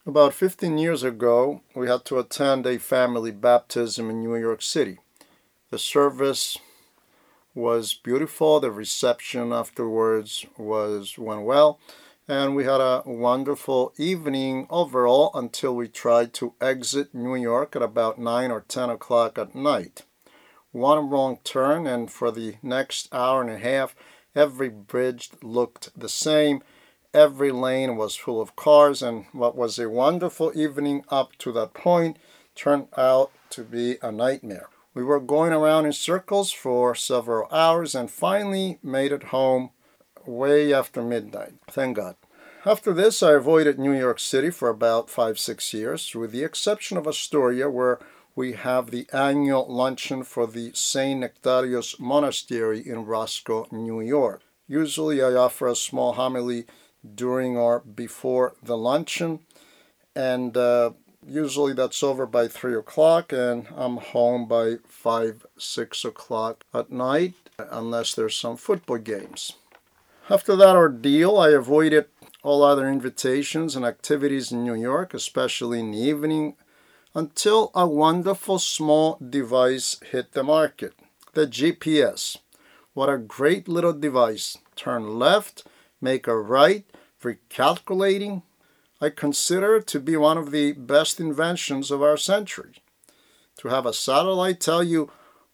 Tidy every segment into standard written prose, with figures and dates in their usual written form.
About 15 years ago, we had to attend a family baptism in New York City. The service was beautiful, the reception afterwards went well, and we had a wonderful evening overall until we tried to exit New York at about 9 or 10 o'clock at night. One wrong turn, and for the next hour and a half, every bridge looked the same. Every lane was full of cars, and what was a wonderful evening up to that point turned out to be a nightmare. We were going around in circles for several hours and finally made it home way after midnight. Thank God. After this, I avoided New York City for about 5-6 years, with the exception of Astoria, where we have the annual luncheon for the St. Nectarios Monastery in Roscoe, New York. Usually I offer a small homily during or before the luncheon, and usually that's over by 3 o'clock, and I'm home by 5-6 o'clock at night, unless there's some football games. After that ordeal, I avoided all other invitations and activities in New York, especially in the evening, until a wonderful small device hit the market, the GPS. What a great little device. Turn left, make a right, recalculating. I consider it to be one of the best inventions of our century. To have a satellite tell you,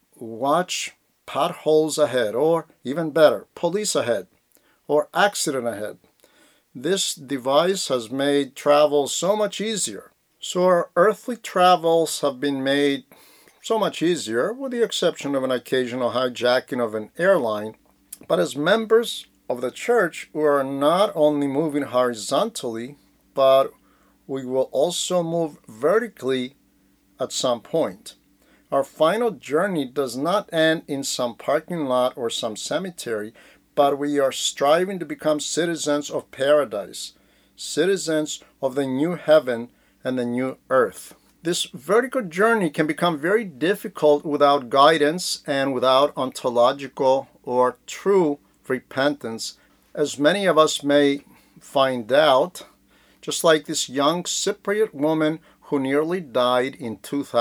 watch potholes ahead, or even better, police ahead, or accident ahead. This device has made travel so much easier. So our earthly travels have been made so much easier, with the exception of an occasional hijacking of an airline. But as members of the church, we are not only moving horizontally, but we will also move vertically at some point. Our final journey does not end in some parking lot or some cemetery, but we are striving to become citizens of paradise, citizens of the new heaven and the new earth. This vertical journey can become very difficult without guidance and without ontological or true repentance, as many of us may find out, just like this young Cypriot woman who nearly died in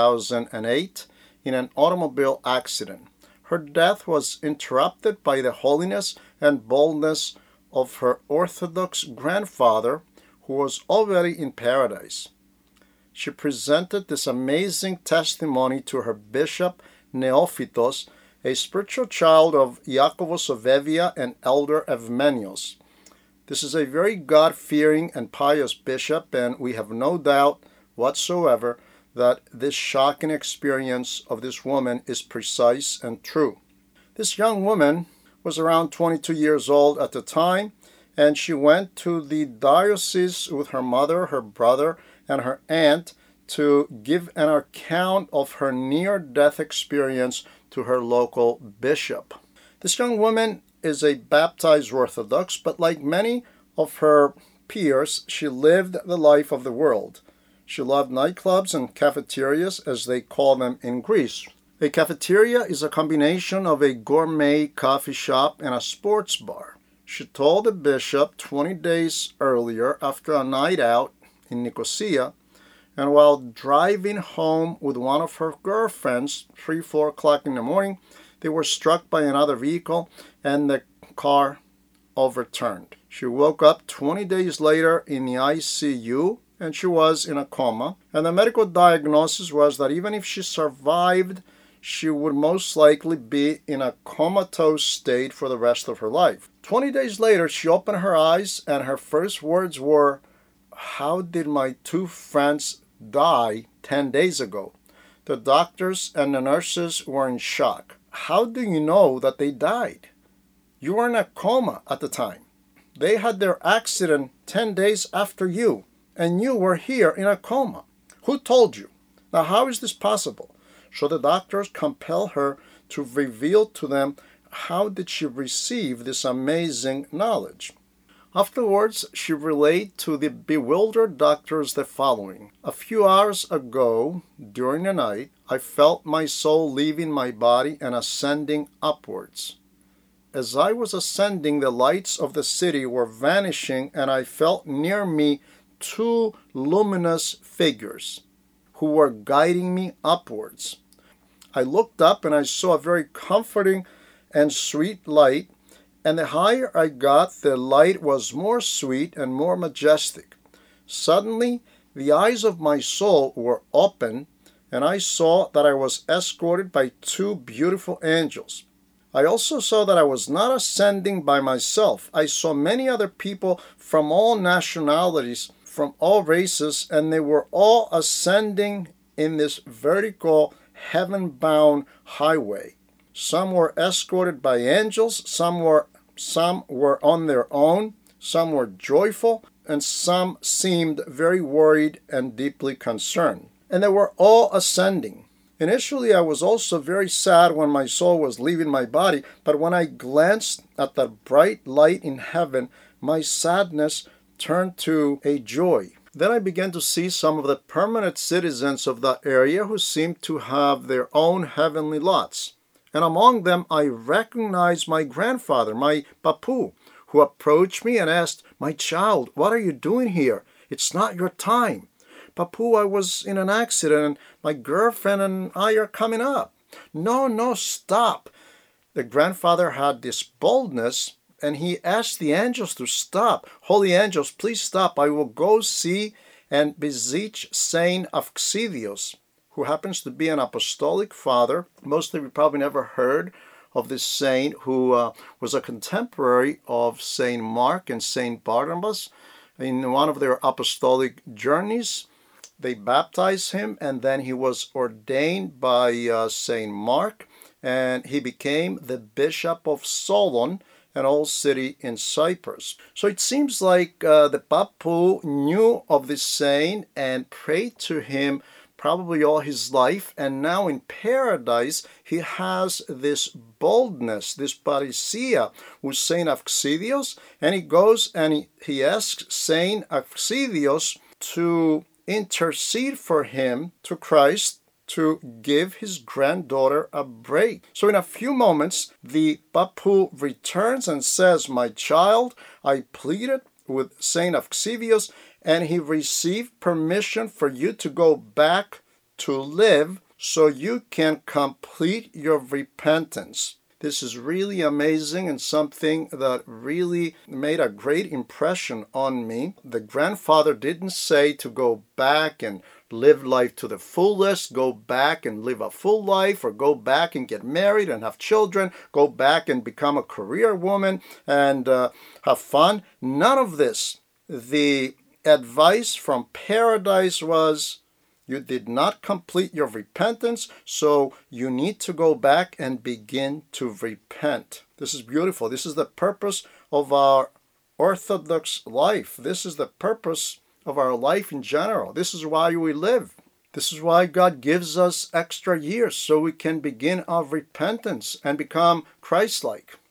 2008 in an automobile accident. Her death was interrupted by the holiness and boldness of her Orthodox grandfather, who was already in paradise. She presented this amazing testimony to her bishop, Neophytos, a spiritual child of Iakovos of Evia and elder Evmenios. This is a very God-fearing and pious bishop, and we have no doubt whatsoever that this shocking experience of this woman is precise and true. This young woman was around 22 years old at the time, and she went to the diocese with her mother, her brother, and her aunt to give an account of her near-death experience to her local bishop. This young woman is a baptized Orthodox, but like many of her peers, she lived the life of the world. She loved nightclubs and cafeterias, as they call them in Greece. A cafeteria is a combination of a gourmet coffee shop and a sports bar. She told the bishop 20 days earlier, after a night out in Nicosia, and while driving home with one of her girlfriends, 3-4 o'clock in the morning, they were struck by another vehicle and the car overturned. She woke up 20 days later in the ICU, and she was in a coma, and the medical diagnosis was that even if she survived, she would most likely be in a comatose state for the rest of her life. 20 days later, she opened her eyes, and her first words were, "How did my two friends die 10 days ago?" The doctors and the nurses were in shock. "How do you know that they died? You were in a coma at the time. They had their accident 10 days after you, and you were here in a coma. Who told you? Now, how is this possible?" So the doctors compel her to reveal to them how did she receive this amazing knowledge. Afterwards, she relayed to the bewildered doctors the following: "A few hours ago, during the night, I felt my soul leaving my body and ascending upwards. As I was ascending, the lights of the city were vanishing, and I felt near me two luminous figures who were guiding me upwards. I looked up and I saw a very comforting and sweet light, and the higher I got, the light was more sweet and more majestic. Suddenly, the eyes of my soul were open, and I saw that I was escorted by two beautiful angels. I also saw that I was not ascending by myself. I saw many other people from all nationalities, from all races, and they were all ascending in this vertical, heaven-bound highway. Some were escorted by angels, some were on their own, some were joyful, and some seemed very worried and deeply concerned. And they were all ascending. Initially, I was also very sad when my soul was leaving my body, but when I glanced at the bright light in heaven, my sadness turned to a joy. Then I began to see some of the permanent citizens of that area who seemed to have their own heavenly lots. And among them, I recognized my grandfather, my Papu, who approached me and asked, "My child, what are you doing here? It's not your time." "Papu, I was in an accident and my girlfriend and I are coming up." No, stop." The grandfather had this boldness and he asked the angels to stop. "Holy angels, please stop. I will go see and beseech Saint Auxilios, who happens to be an apostolic father." Most of you probably never heard of this saint, who was a contemporary of Saint Mark and Saint Barnabas. In one of their apostolic journeys, they baptized him, and then he was ordained by Saint Mark, and he became the Bishop of Solon, an old city in Cyprus. So it seems like the Papu knew of this saint and prayed to him probably all his life, and now in paradise he has this boldness, this parousia with Saint Auxilios, and he goes and he asks Saint Auxilios to intercede for him to Christ to give his granddaughter a break. So in a few moments, the Papu returns and says, "My child, I pleaded with Saint Auxilios, and he received permission for you to go back to live so you can complete your repentance." This is really amazing and something that really made a great impression on me. The grandfather didn't say to go back and live life to the fullest, go back and live a full life, or go back and get married and have children, go back and become a career woman and have fun. None of this. The advice from paradise was, you did not complete your repentance, so you need to go back and begin to repent. This is beautiful. This is the purpose of our Orthodox life. This is the purpose of our life in general. This is why we live. This is why God gives us extra years, so we can begin our repentance and become Christ-like.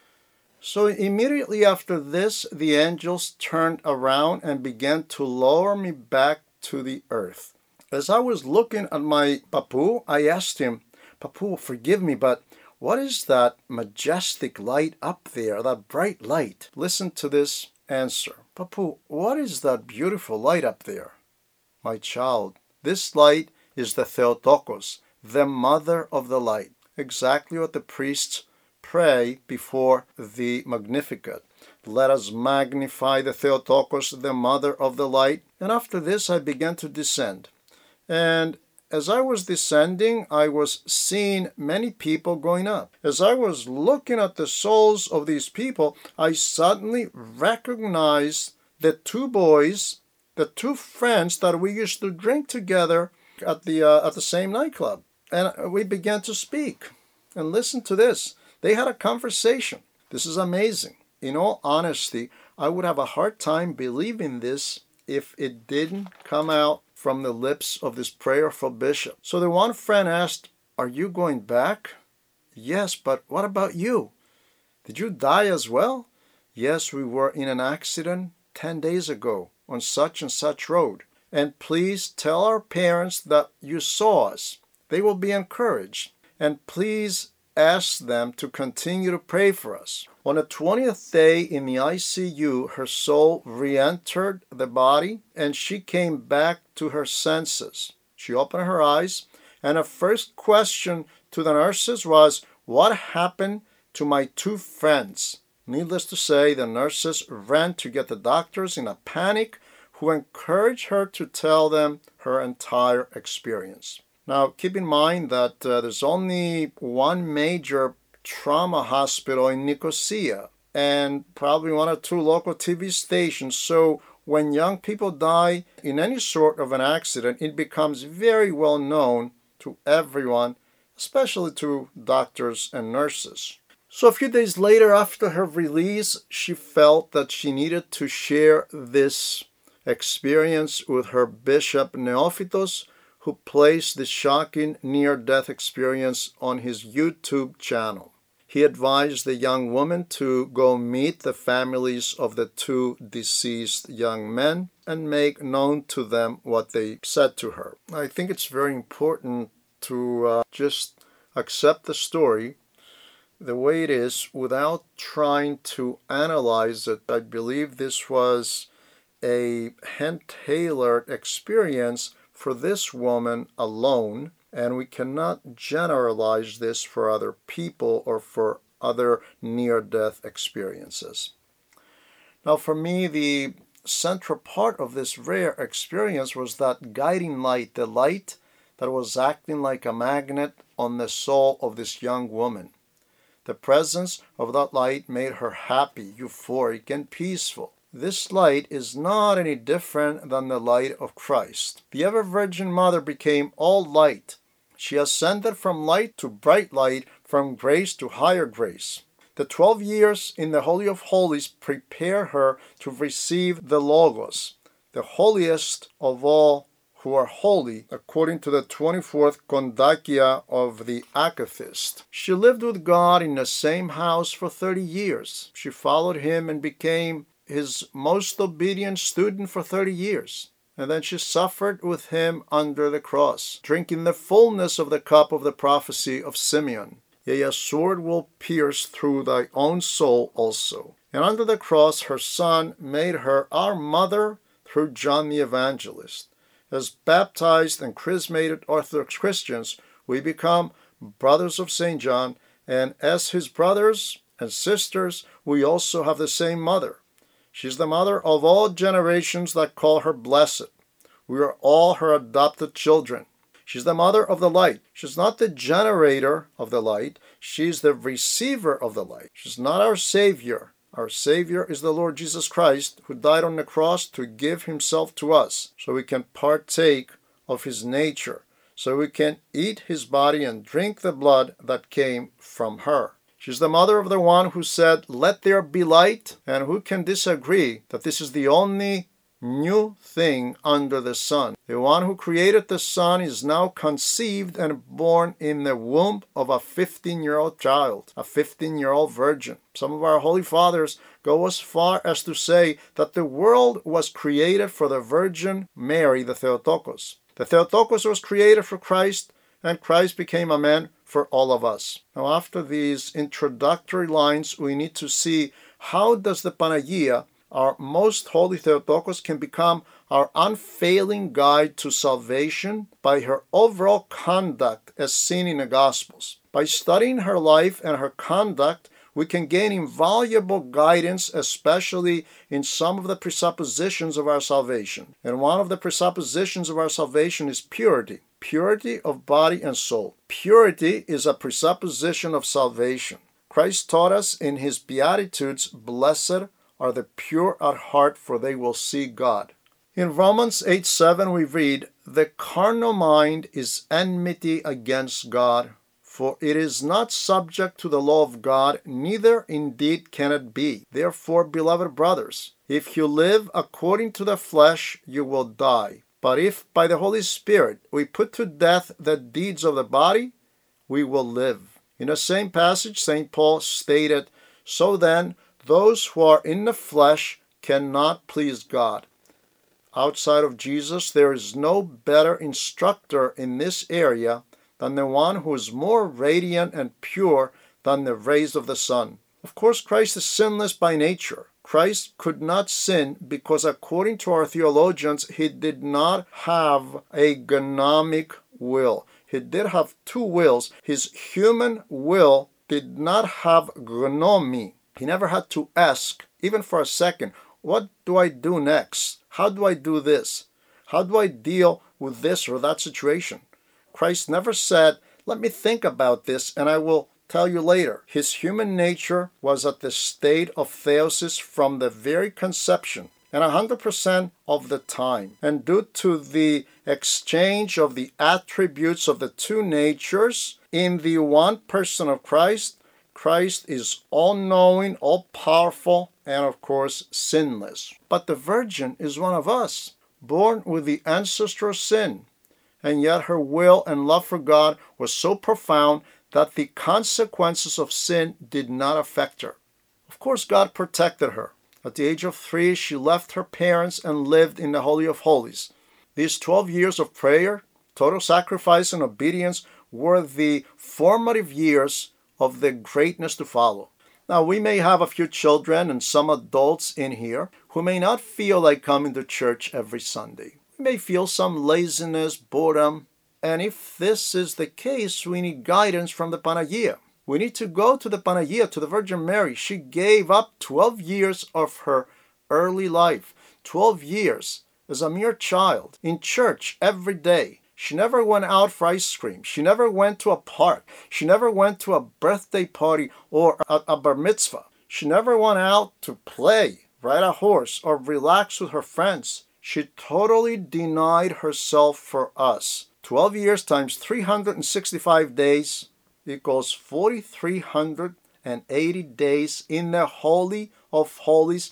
So immediately after this, the angels turned around and began to lower me back to the earth. As I was looking at my Papu, I asked him, "Papu, forgive me, but what is that majestic light up there, that bright light?" Listen to this answer. "Papu, what is that beautiful light up there?" "My child, this light is the Theotokos, the mother of the light." Exactly what the priests pray before the Magnificat. Let us magnify the Theotokos, the mother of the light. And after this, I began to descend. And as I was descending, I was seeing many people going up. As I was looking at the souls of these people, I suddenly recognized the two boys, the two friends that we used to drink together at the same nightclub. And we began to speak. And listen to this. They had a conversation. This is amazing. In all honesty, I would have a hard time believing this if it didn't come out from the lips of this prayerful bishop. So the one friend asked, "Are you going back?" "Yes, but what about you? Did you die as well?" "Yes, we were in an accident 10 days ago on such and such road. And please tell our parents that you saw us. They will be encouraged. And please asked them to continue to pray for us. On the 20th day in the ICU, her soul re-entered the body and she came back to her senses. She opened her eyes, and her first question to the nurses was, "What happened to my two friends?" Needless to say, the nurses ran to get the doctors in a panic, who encouraged her to tell them her entire experience. Now, keep in mind that there's only one major trauma hospital in Nicosia and probably one or two local TV stations. So when young people die in any sort of an accident, it becomes very well known to everyone, especially to doctors and nurses. So a few days later, after her release, she felt that she needed to share this experience with her bishop Neophytos, who placed the shocking near-death experience on his YouTube channel. He advised the young woman to go meet the families of the two deceased young men and make known to them what they said to her. I think it's very important to just accept the story the way it is without trying to analyze it. I believe this was a hand-tailored experience for this woman alone, and we cannot generalize this for other people or for other near-death experiences. Now, for me, the central part of this rare experience was that guiding light, the light that was acting like a magnet on the soul of this young woman. The presence of that light made her happy, euphoric, and peaceful. This light is not any different than the light of Christ. The ever-Virgin Mother became all light. She ascended from light to bright light, from grace to higher grace. The 12 years in the Holy of Holies prepare her to receive the Logos, the holiest of all who are holy, according to the 24th Kondakia of the Akathist. She lived with God in the same house for 30 years. She followed him and became his most obedient student for 30 years. And then she suffered with him under the cross, drinking the fullness of the cup of the prophecy of Simeon. Yea, a sword will pierce through thy own soul also. And under the cross her Son made her our mother through John the Evangelist. As baptized and chrismated Orthodox Christians, we become brothers of St. John, and as his brothers and sisters, we also have the same mother. She's the mother of all generations that call her blessed. We are all her adopted children. She's the mother of the light. She's not the generator of the light. She's the receiver of the light. She's not our Savior. Our Savior is the Lord Jesus Christ, who died on the cross to give himself to us, so we can partake of his nature, so we can eat his body and drink the blood that came from her. She's the mother of the one who said, "Let there be light," and who can disagree that this is the only new thing under the sun. The one who created the sun is now conceived and born in the womb of a 15-year-old child, a 15-year-old virgin. Some of our holy fathers go as far as to say that the world was created for the Virgin Mary, the Theotokos. The Theotokos was created for Christ, and Christ became a man for all of us. Now, after these introductory lines, we need to see how does the Panagia, our most holy Theotokos, can become our unfailing guide to salvation by her overall conduct as seen in the Gospels. By studying her life and her conduct, we can gain invaluable guidance, especially in some of the presuppositions of our salvation. And one of the presuppositions of our salvation is purity. Purity of body and soul. Purity is a presupposition of salvation. Christ taught us in his Beatitudes, "Blessed are the pure at heart, for they will see God." In Romans 8:7 we read, "The carnal mind is enmity against God, for it is not subject to the law of God, neither indeed can it be. Therefore, beloved brothers, if you live according to the flesh, you will die. But if by the Holy Spirit we put to death the deeds of the body, we will live." In the same passage, St. Paul stated, "So then, those who are in the flesh cannot please God." Outside of Jesus, there is no better instructor in this area than the one who is more radiant and pure than the rays of the sun. Of course, Christ is sinless by nature. Christ could not sin because, according to our theologians, he did not have a gnomic will. He did have two wills. His human will did not have gnomi. He never had to ask, even for a second, what do I do next? How do I do this? How do I deal with this or that situation? Christ never said, let me think about this and I will tell you later. His human nature was at the state of theosis from the very conception and 100% of the time. And due to the exchange of the attributes of the two natures in the one person of Christ, Christ is all-knowing, all-powerful, and of course sinless. But the Virgin is one of us, born with the ancestral sin, and yet her will and love for God was so profound that the consequences of sin did not affect her. Of course, God protected her. At the age of 3, she left her parents and lived in the Holy of Holies. These 12 years of prayer, total sacrifice, and obedience were the formative years of the greatness to follow. Now, we may have a few children and some adults in here who may not feel like coming to church every Sunday. We may feel some laziness, boredom, and if this is the case, we need guidance from the Panagia. We need to go to the Panagia, to the Virgin Mary. She gave up 12 years of her early life, 12 years as a mere child, in church every day. She never went out for ice cream. She never went to a park. She never went to a birthday party or a bar mitzvah. She never went out to play, ride a horse, or relax with her friends. She totally denied herself for us. 12 years times 365 days equals 4,380 days in the Holy of Holies,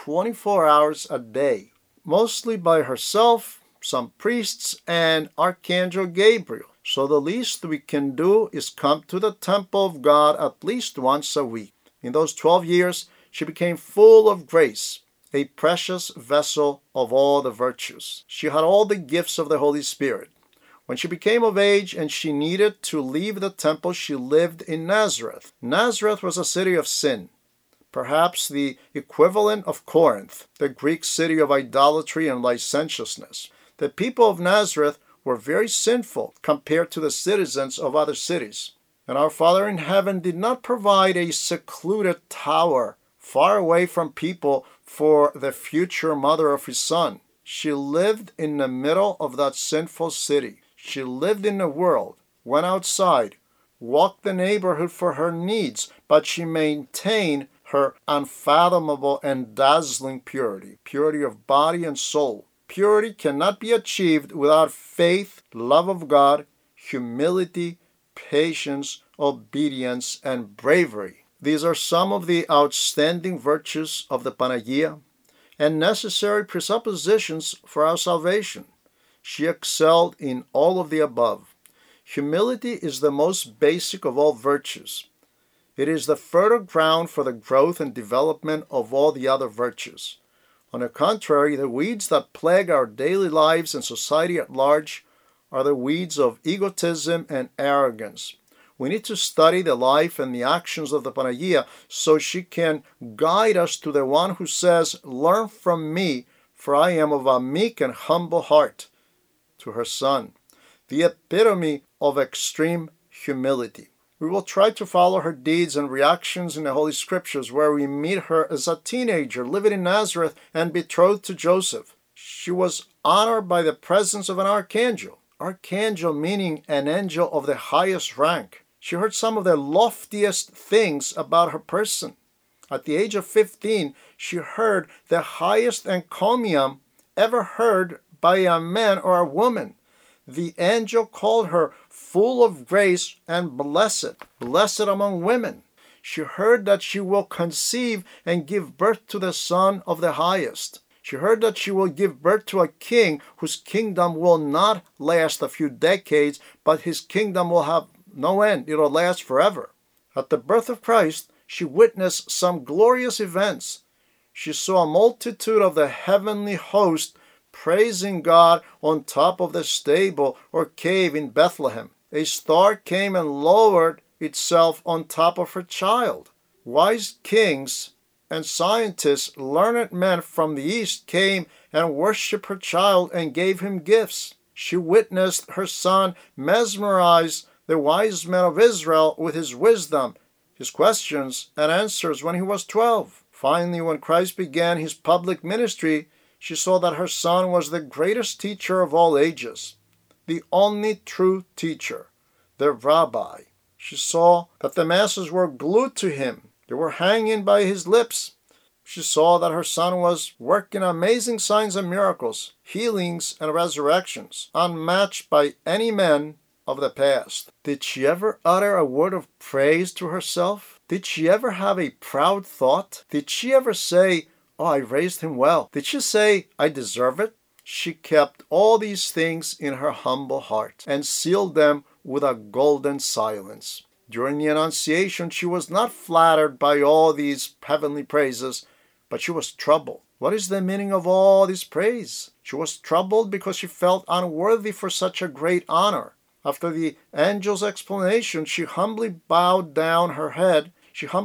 24 hours a day. Mostly by herself, some priests, and Archangel Gabriel. So the least we can do is come to the temple of God at least once a week. In those 12 years, she became full of grace, a precious vessel of all the virtues. She had all the gifts of the Holy Spirit. When she became of age and she needed to leave the temple, she lived in Nazareth. Nazareth was a city of sin, perhaps the equivalent of Corinth, the Greek city of idolatry and licentiousness. The people of Nazareth were very sinful compared to the citizens of other cities. And our Father in heaven did not provide a secluded tower far away from people for the future mother of his Son. She lived in the middle of that sinful city. She lived in the world, went outside, walked the neighborhood for her needs, but she maintained her unfathomable and dazzling purity, purity of body and soul. Purity cannot be achieved without faith, love of God, humility, patience, obedience, and bravery. These are some of the outstanding virtues of the Panagia and necessary presuppositions for our salvation. She excelled in all of the above. Humility is the most basic of all virtues. It is the fertile ground for the growth and development of all the other virtues. On the contrary, the weeds that plague our daily lives and society at large are the weeds of egotism and arrogance. We need to study the life and the actions of the Panagia so she can guide us to the one who says, "Learn from me, for I am of a meek and humble heart," to her Son, the epitome of extreme humility. We will try to follow her deeds and reactions in the Holy Scriptures, where we meet her as a teenager living in Nazareth and betrothed to Joseph. She was honored by the presence of an archangel. Archangel meaning an angel of the highest rank. She heard some of the loftiest things about her person. At the age of 15, she heard the highest encomium ever heard by a man or a woman. The angel called her full of grace and blessed among women. She heard that she will conceive and give birth to the Son of the Highest. She heard that she will give birth to a king whose kingdom will not last a few decades, but his kingdom will have no end. It will last forever. At the birth of Christ, she witnessed some glorious events. She saw a multitude of the heavenly host praising God on top of the stable or cave in Bethlehem. A star came and lowered itself on top of her child. Wise kings and scientists, learned men from the east came and worshipped her child and gave him gifts. She witnessed her son mesmerize the wise men of Israel with his wisdom, his questions and answers when he was 12. Finally, when Christ began his public ministry, she saw that her son was the greatest teacher of all ages, the only true teacher, the rabbi. She saw that the masses were glued to him. They were hanging by his lips. She saw that her son was working amazing signs and miracles, healings and resurrections, unmatched by any man of the past. Did she ever utter a word of praise to herself? Did she ever have a proud thought? Did she ever say, "Oh, I raised him well"? Did she say, "I deserve it"? She kept all these things in her humble heart and sealed them with a golden silence. During the Annunciation, she was not flattered by all these heavenly praises, but she was troubled. What is the meaning of all this praise? She was troubled because she felt unworthy for such a great honor. After the angel's explanation, she humbly bowed her head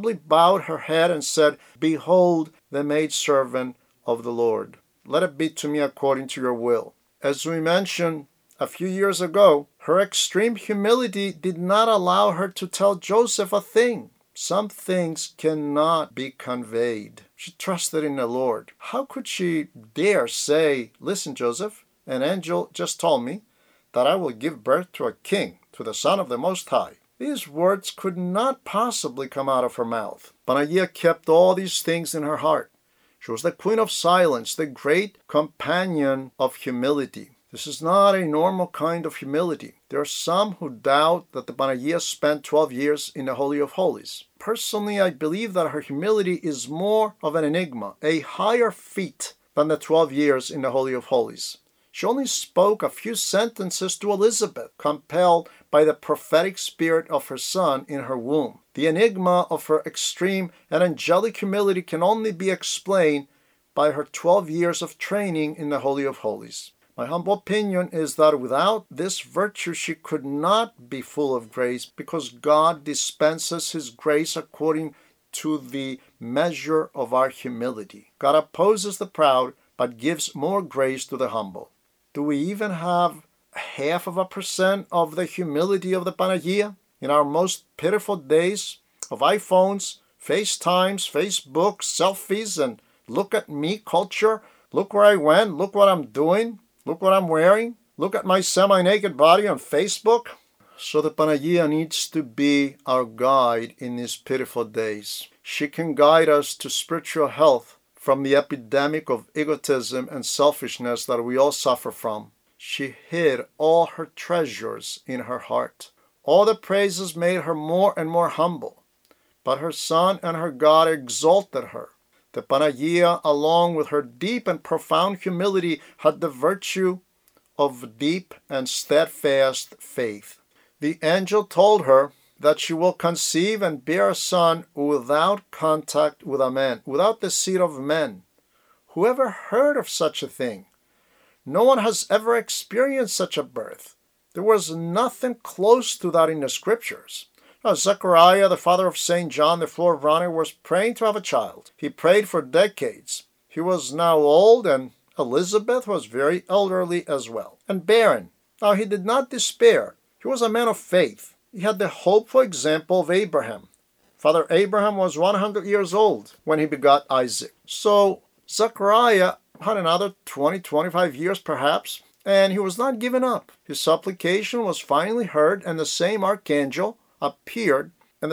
and said, "Behold the maidservant of the Lord. Let it be to me according to your will." As we mentioned a few years ago, her extreme humility did not allow her to tell Joseph a thing. Some things cannot be conveyed. She trusted in the Lord. How could she dare say, "Listen, Joseph, an angel just told me that I will give birth to a king, to the Son of the Most High"? These words could not possibly come out of her mouth. Panagia kept all these things in her heart. She was the queen of silence, the great companion of humility. This is not a normal kind of humility. There are some who doubt that the Panagia spent 12 years in the Holy of Holies. Personally, I believe that her humility is more of an enigma, a higher feat than the 12 years in the Holy of Holies. She only spoke a few sentences to Elizabeth, compelled by the prophetic spirit of her son in her womb. The enigma of her extreme and angelic humility can only be explained by her 12 years of training in the Holy of Holies. My humble opinion is that without this virtue she could not be full of grace, because God dispenses his grace according to the measure of our humility. God opposes the proud, but gives more grace to the humble. Do we even have 0.5% of the humility of the Panagia? In our most pitiful days of iPhones, FaceTimes, Facebook, selfies, and look at me culture, look where I went, look what I'm doing, look what I'm wearing, look at my semi-naked body on Facebook. So the Panagia needs to be our guide in these pitiful days. She can guide us to spiritual health from the epidemic of egotism and selfishness that we all suffer from. She hid all her treasures in her heart. All the praises made her more and more humble, but her son and her God exalted her. The Panagia, along with her deep and profound humility, had the virtue of deep and steadfast faith. The angel told her that she will conceive and bear a son without contact with a man, without the seed of men. Whoever heard of such a thing? No one has ever experienced such a birth. There was nothing close to that in the scriptures. Now, Zechariah, the father of St. John, the forerunner, was praying to have a child. He prayed for decades. He was now old, and Elizabeth was very elderly as well, and barren. Now, he did not despair. He was a man of faith. He had the hopeful example of Abraham. Father Abraham was 100 years old when he begot Isaac. So Zechariah had another 20-25 years perhaps, and he was not given up. His supplication was finally heard, and the same archangel appeared at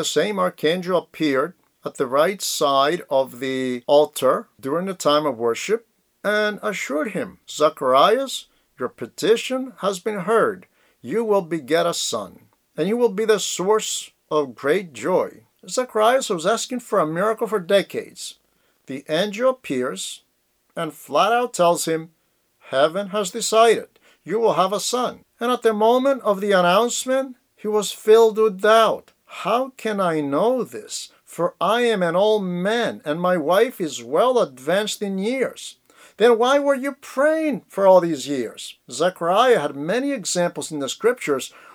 the right side of the altar during the time of worship and assured him, "Zacharias, your petition has been heard. You will beget a son, and you will be the source of great joy." Zacharias was asking for a miracle for decades. The angel appears and flat out tells him, "Heaven has decided. You will have a son." And at the moment of the announcement, he was filled with doubt. "How can I know this? For I am an old man, and my wife is well advanced in years." Then why were you praying for all these years? Zechariah had many examples in the scriptures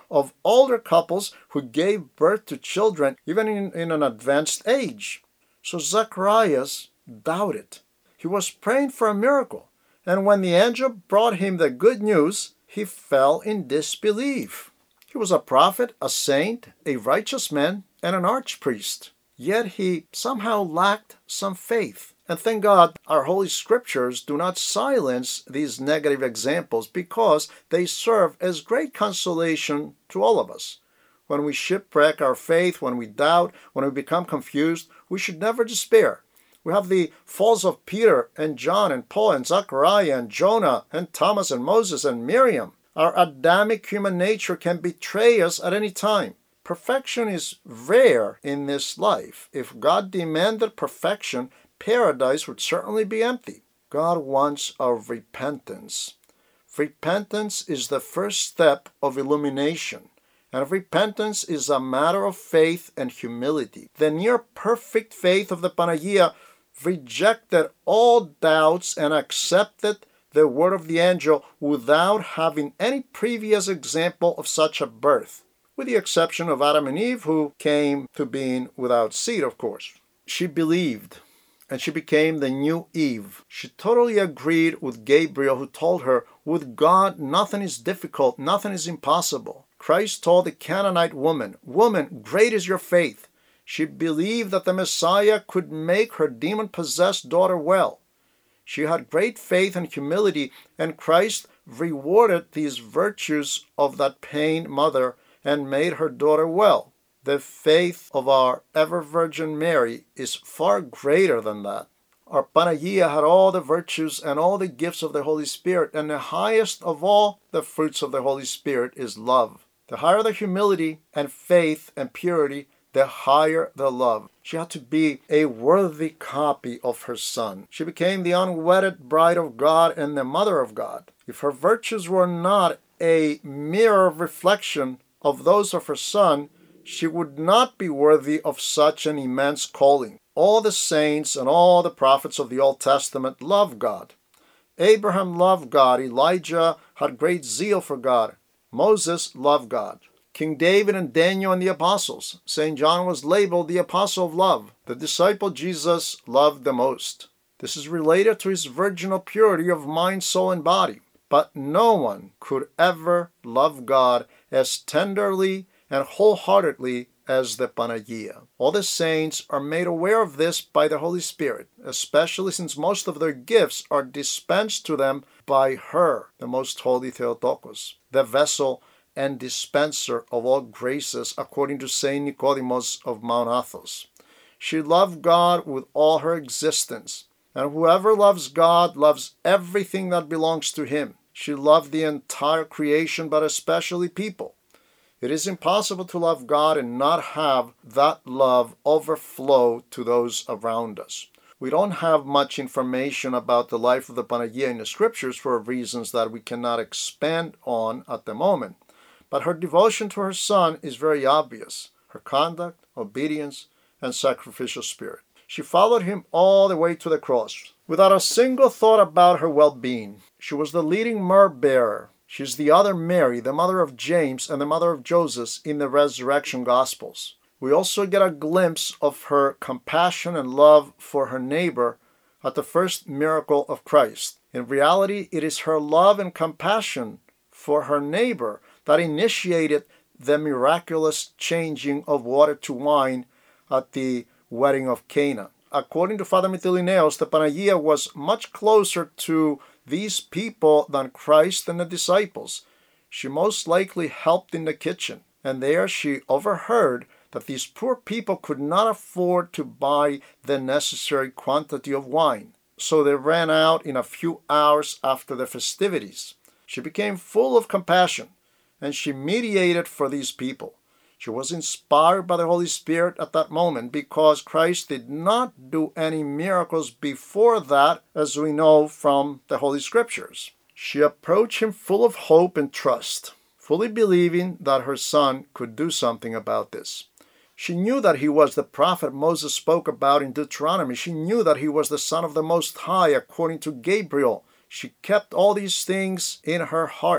of older couples who gave birth to children even in an advanced age. So Zacharias doubted. He was praying for a miracle, and when the angel brought him the good news, he fell in disbelief. He was a prophet, a saint, a righteous man, and an archpriest. Yet he somehow lacked some faith. And thank God our Holy Scriptures do not silence these negative examples because they serve as great consolation to all of us. When we shipwreck our faith, when we doubt, when we become confused, we should never despair. We have the falls of Peter and John and Paul and Zechariah and Jonah and Thomas and Moses and Miriam. Our Adamic human nature can betray us at any time. Perfection is rare in this life. If God demanded perfection, paradise would certainly be empty. God wants our repentance. Repentance is the first step of illumination, and repentance is a matter of faith and humility. The near-perfect faith of the Panagia rejected all doubts and accepted the word of the angel without having any previous example of such a birth, with the exception of Adam and Eve, who came to being without seed, of course. She believed, and she became the new Eve. She totally agreed with Gabriel, who told her, with God, nothing is difficult, nothing is impossible. Christ told the Canaanite woman, "Woman, great is your faith." She believed that the Messiah could make her demon-possessed daughter well. She had great faith and humility, and Christ rewarded these virtues of that pained mother and made her daughter well. The faith of our ever-Virgin Mary is far greater than that. Our Panagia had all the virtues and all the gifts of the Holy Spirit, and the highest of all the fruits of the Holy Spirit is love. The higher the humility and faith and purity, the higher the love. She had to be a worthy copy of her Son. She became the unwedded bride of God and the mother of God. If her virtues were not a mirror reflection of those of her Son, she would not be worthy of such an immense calling. All the saints and all the prophets of the Old Testament loved God. Abraham loved God. Elijah had great zeal for God. Moses loved God. King David and Daniel and the apostles. St. John was labeled the apostle of love. The disciple Jesus loved the most. This is related to his virginal purity of mind, soul, and body. But no one could ever love God as tenderly and wholeheartedly as the Panagia. All the saints are made aware of this by the Holy Spirit, especially since most of their gifts are dispensed to them by her, the Most Holy Theotokos, the vessel and dispenser of all graces, according to Saint Nicodemus of Mount Athos. She loved God with all her existence, and whoever loves God loves everything that belongs to him. She loved the entire creation, but especially people. It is impossible to love God and not have that love overflow to those around us. We don't have much information about the life of the Panagia in the Scriptures for reasons that we cannot expand on at the moment. But her devotion to her Son is very obvious. Her conduct, obedience, and sacrificial spirit. She followed him all the way to the cross, without a single thought about her well-being. She was the leading myrrh-bearer. She's the other Mary, the mother of James and the mother of Joseph in the Resurrection Gospels. We also get a glimpse of her compassion and love for her neighbor at the first miracle of Christ. In reality, it is her love and compassion for her neighbor that initiated the miraculous changing of water to wine at the wedding of Cana. According to Father Mytilineos, the Panagia was much closer to these people than Christ and the disciples. She most likely helped in the kitchen, and there she overheard that these poor people could not afford to buy the necessary quantity of wine, so they ran out in a few hours after the festivities. She became full of compassion, and she mediated for these people. She was inspired by the Holy Spirit at that moment because Christ did not do any miracles before that, as we know from the Holy Scriptures. She approached him full of hope and trust, fully believing that her Son could do something about this. She knew that he was the prophet Moses spoke about in Deuteronomy. She knew that he was the Son of the Most High according to Gabriel. She kept all these things in her heart.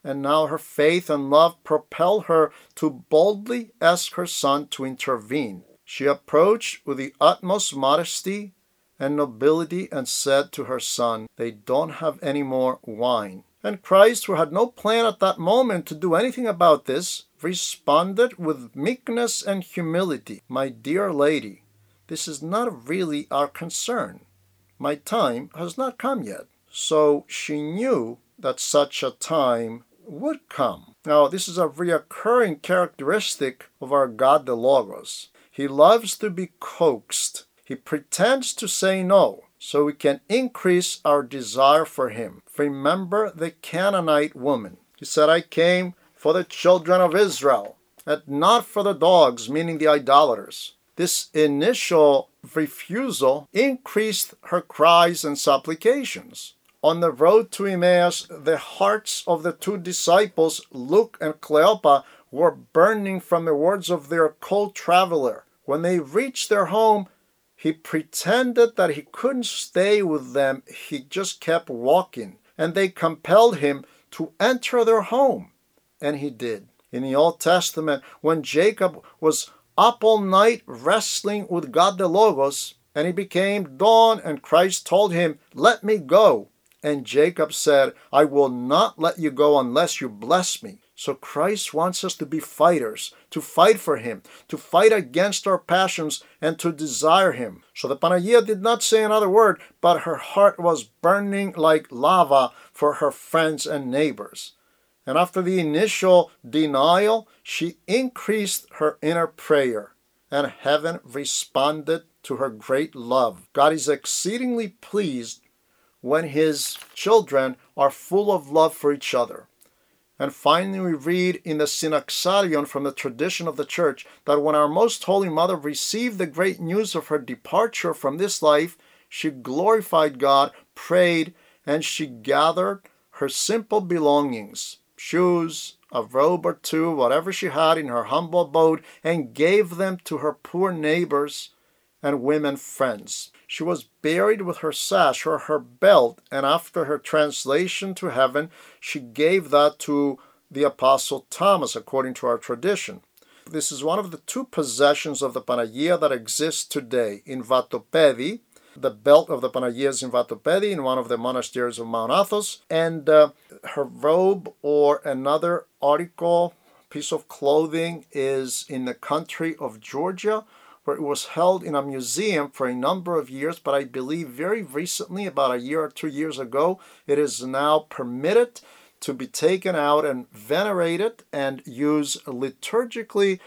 and now her faith and love propel her to boldly ask her son to intervene. She approached with the utmost modesty and nobility and said to her son, "They don't have any more wine." And Christ, who had no plan at that moment to do anything about this, responded with meekness and humility, "My dear lady, this is not really our concern. My time has not come yet." So she knew that such a time would come. Now, this is a recurring characteristic of our God, the Logos. He loves to be coaxed. He pretends to say no, so we can increase our desire for him. Remember the Canaanite woman. He said, "I came for the children of Israel, and not for the dogs," meaning the idolaters. This initial refusal increased her cries and supplications. On the road to Emmaus, the hearts of the two disciples, Luke and Cleopa, were burning from the words of their co-traveler. When they reached their home, he pretended that he couldn't stay with them. He just kept walking, and they compelled him to enter their home, and he did. In the Old Testament, when Jacob was up all night wrestling with God the Logos, and it became dawn, and Christ told him, "Let me go." And Jacob said, "I will not let you go unless you bless me." So Christ wants us to be fighters, to fight for him, to fight against our passions, and to desire him. So the Panagia did not say another word, but her heart was burning like lava for her friends and neighbors. And after the initial denial, she increased her inner prayer, and heaven responded to her great love. God is exceedingly pleased when his children are full of love for each other. And finally, we read in the Synaxarion from the tradition of the Church that when our Most Holy Mother received the great news of her departure from this life, she glorified God, prayed, and she gathered her simple belongings, shoes, a robe or two, whatever she had in her humble abode, and gave them to her poor neighbors and women friends. She was buried with her sash or her belt, and after her translation to heaven, she gave that to the Apostle Thomas, according to our tradition. This is one of the two possessions of the Panagia that exists today. In Vatopedi, the belt of the Panagia is in Vatopedi, in one of the monasteries of Mount Athos, and her robe or another article, piece of clothing, is in the country of Georgia, where it was held in a museum for a number of years, but I believe very recently, about a year or 2 years ago, it is now permitted to be taken out and venerated and used liturgically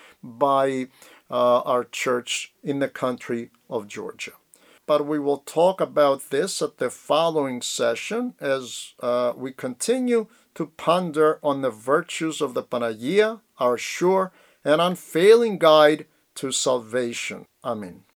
by our church in the country of Georgia. But we will talk about this at the following session as we continue to ponder on the virtues of the Panagia, our sure and unfailing guide to salvation. Amen.